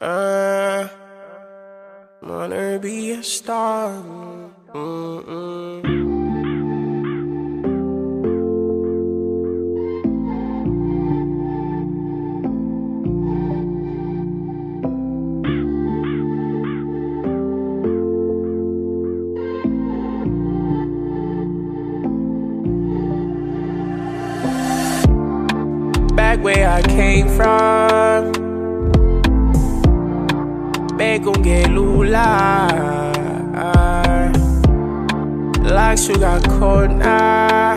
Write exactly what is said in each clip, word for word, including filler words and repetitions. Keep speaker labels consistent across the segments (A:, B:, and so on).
A: Uh, wanna be a star. Mm-mm. Back where I came from, back gon' get lula. Like sugar cold now.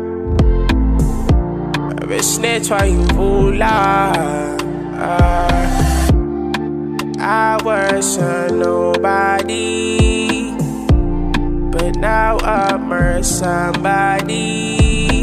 A: Bitch snitch why you vola. I was a nobody, but now I'm a somebody.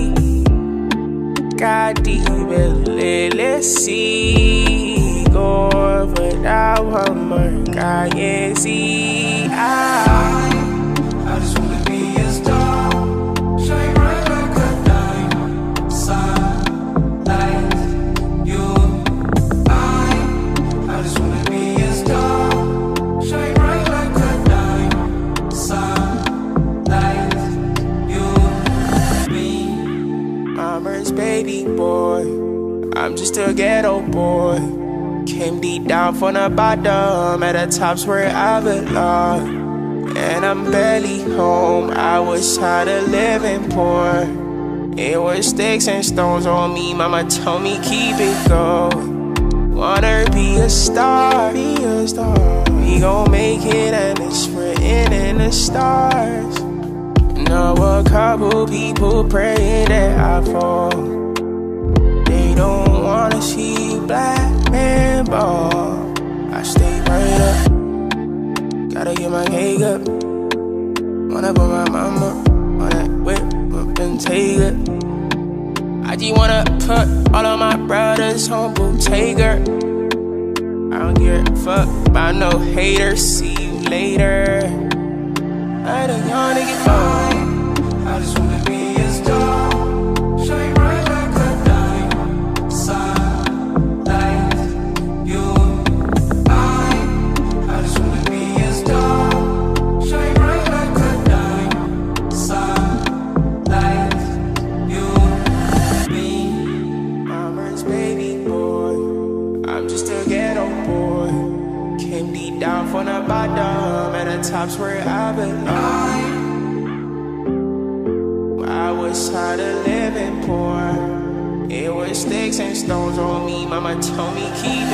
A: Got the let's see go, but now I'm a guy, yeah, see. I,
B: I just wanna be a star, shine bright like a diamond, sunlight, you. I, I just wanna be a star, shine bright like a diamond, sunlight, you, me.
A: Mama's baby boy, I'm just a ghetto boy. Came deep down from the bottom, at the top's where I belong. And I'm barely home, I was tired of living poor. It was sticks and stones on me, mama told me keep it going. Wanna be a star, be a star. We gon' make it and it's written in the stars. Know a couple people praying that I fall. They don't wanna see you black man ball. I stay right up, gotta get my cake up. Wanna put my mama on that whip up and take it. I just wanna put all of my brothers on Bootega. I don't give a fuck about no haters, see you later. I don't wanna get on.
B: I just wanna be a star, shine bright like a diamond, sunlight, you. I, I just wanna be a star, shine bright like a diamond, sunlight, you, me.
A: Mama's baby boy, I'm just a ghetto boy. Came deep down from the bottom, at the top's where I belong. I was tired of living poor. It was sticks and stones on me, mama told me keep